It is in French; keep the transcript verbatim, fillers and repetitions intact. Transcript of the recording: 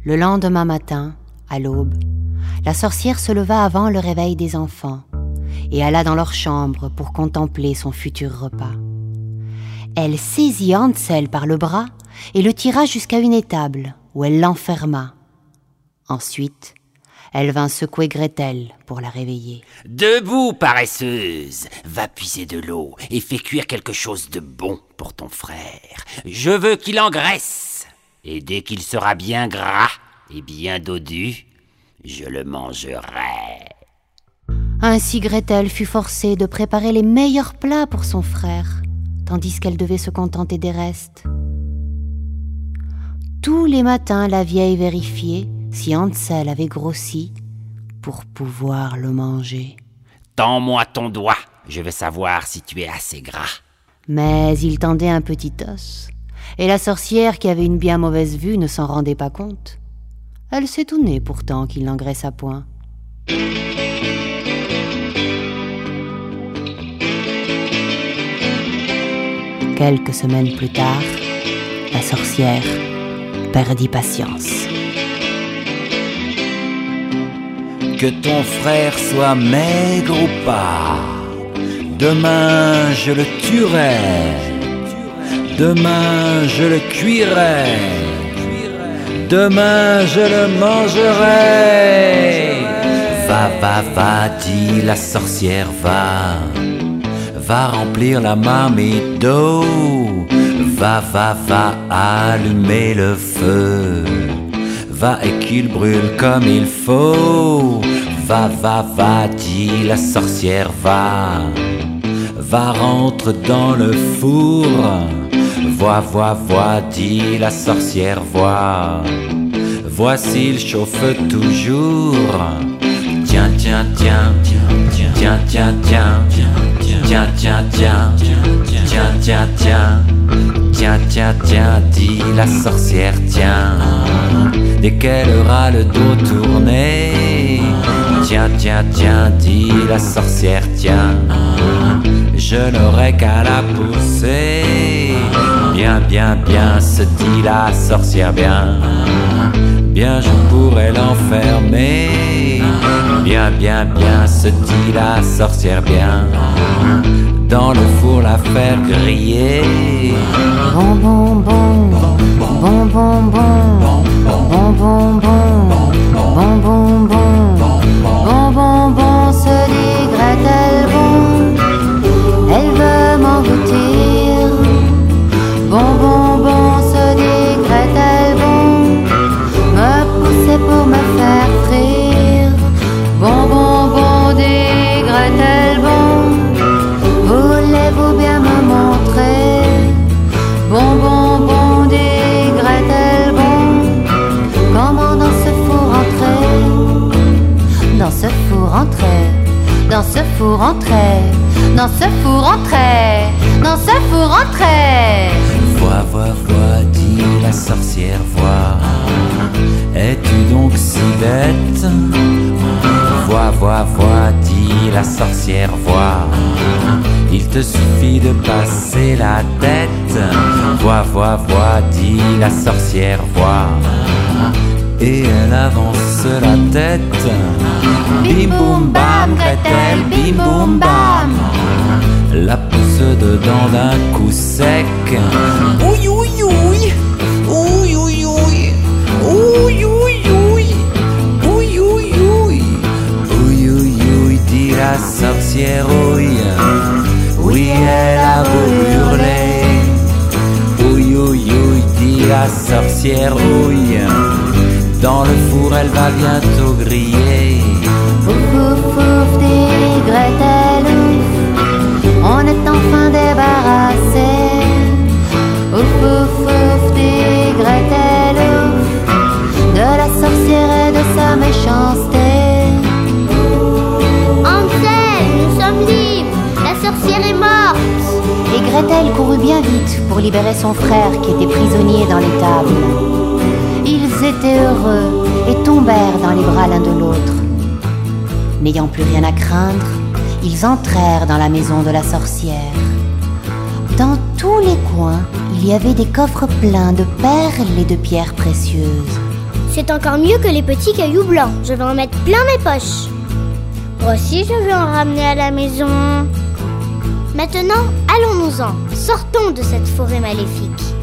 Le lendemain matin, à l'aube, la sorcière se leva avant le réveil des enfants et alla dans leur chambre pour contempler son futur repas. Elle saisit Hansel par le bras et le tira jusqu'à une étable où elle l'enferma. Ensuite, elle vint secouer Gretel pour la réveiller. « Debout, paresseuse! Va puiser de l'eau et fais cuire quelque chose de bon pour ton frère. Je veux qu'il engraisse. Et dès qu'il sera bien gras et bien dodu, je le mangerai. » Ainsi Gretel fut forcée de préparer les meilleurs plats pour son frère, tandis qu'elle devait se contenter des restes. Tous les matins, la vieille vérifiait si Hansel avait grossi pour pouvoir le manger. « Tends-moi ton doigt, je veux savoir si tu es assez gras. » Mais il tendait un petit os, et la sorcière, qui avait une bien mauvaise vue, ne s'en rendait pas compte. Elle s'étonnait pourtant qu'il n'engraissa point. Quelques semaines plus tard, la sorcière perdit patience. Que ton frère soit maigre ou pas, demain je le tuerai, demain je le cuirai, demain je le mangerai. Va, va, va, dit la sorcière, va, va remplir la marmite d'eau. Va, va, va, allumer le feu. Va et qu'il brûle comme il faut. Va, va, va, dit la sorcière, va. Va, rentre dans le four. Vois, vois, vois, dit la sorcière, vois. Vois s'il chauffe toujours. Tiens, tiens, tiens, tiens, tiens, tiens, tiens, tiens, tiens, tiens, tiens, tiens, tiens, tiens, tiens, tiens, dit la sorcière, tiens. Dès qu'elle aura le dos tourné, tiens, tiens, tiens, dit la sorcière, tiens. Je n'aurai qu'à la pousser. Bien, bien, bien, se dit la sorcière, bien. Bien, je pourrais l'enfermer. Bien, bien, bien, se dit la sorcière, bien. Dans le four la faire griller. Bon, bon, bon, bon, bon, bon, bon, bon, bon, bon, bon, bon, bon, bon, bon, se dit Gretel, bon, elle veut m'engloutir. Bon, bon, bon, se dit Gretel, bon, me pousser pour me faire frire. Bon, bon, bon, dit Gretel, bon, voulez-vous bien me montrer? Bon, bon, bon, dit Gretel, bon, comment dans ce four entrer? Dans ce four entrer, dans ce four entrer, dans ce four entrer, dans ce four entrer. Vois, vois, vois, dit la sorcière, vois. Es-tu donc si bête? Vois, vois, vois, dit la sorcière, vois. Il te suffit de passer la tête. Vois, vois, vois, dit la sorcière, vois. Et elle avance la tête. Bim boum bam, Gretel, bim boum bam. La pousse dedans d'un coup sec. Ouï, ouï, ouï, ouï, ouï, ouï, ouï, ouï, ouï, ouï, ouï, ouï, ouï, ouï, ouï, dit la sorcière, ouï. Oui, elle a beau hurler. Ouï, ouï, ouï, dit la sorcière, ouï. Dans le four, elle va bientôt griller. Ouf, ouf, ouf, dit Gretel, ouf, on est enfin débarrassé. Ouf, ouf, ouf, dit Gretel, ouf, de la sorcière et de sa méchanceté. Hansel, nous sommes libres, la sorcière est morte. Et Gretel courut bien vite pour libérer son frère qui était prisonnier dans l'étable. Ils étaient heureux et tombèrent dans les bras l'un de l'autre. N'ayant plus rien à craindre, ils entrèrent dans la maison de la sorcière. Dans tous les coins, il y avait des coffres pleins de perles et de pierres précieuses. C'est encore mieux que les petits cailloux blancs. Je vais en mettre plein mes poches. Moi aussi, je vais en ramener à la maison. Maintenant, allons-nous-en. Sortons de cette forêt maléfique.